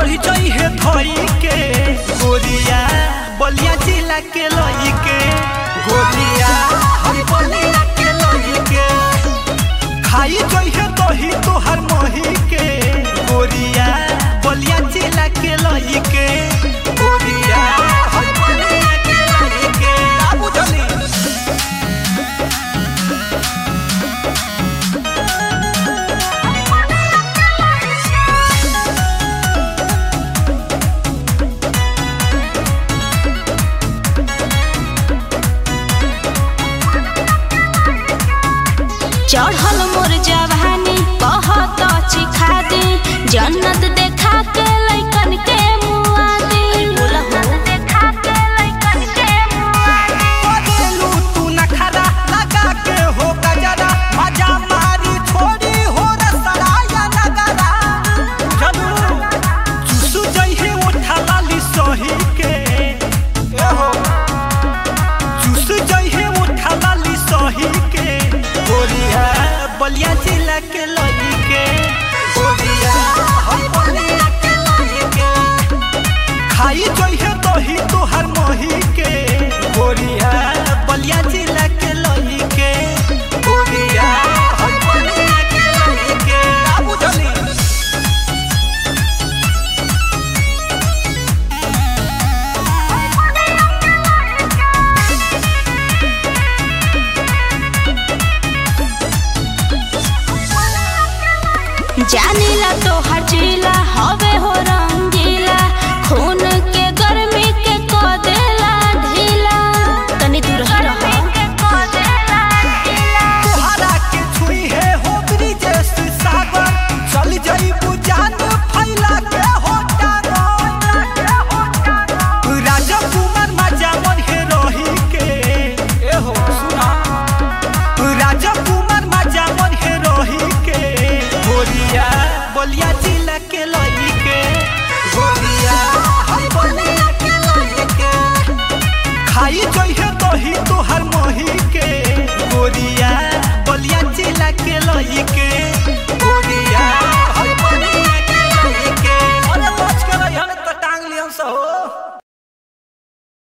चढ़ी जई है धई के गोरिया बलिया जिला के लई के गोरिया हम बलिया के लई के खाई जई है दही तोहर मही के गोरिया बलिया जिला के लई के गोरिया हम बलिया के लई के बाबू जली चढ़ल मोर जवानी कहत चिखा दे जन्नत देखा के लइकन के मुआ दे देखा के लइकन के मुआ दे पगलू तू नखरा लगा के हो गजरा मजा मारी छोड़ी हो रसराया नगरा जलू चुसु जई है उठा लाली सही के एहो चुसु जई है उठा लाली सही के गोरिया बलिया जिला के लई के गोरिया हम बलिया के लई के खाई जई है दही तोहर मही के गोरिया बलिया जिला के लई के गोरिया हम बलिया के लई के बाबू जली जानीला तो हर जिला हवे हो रंग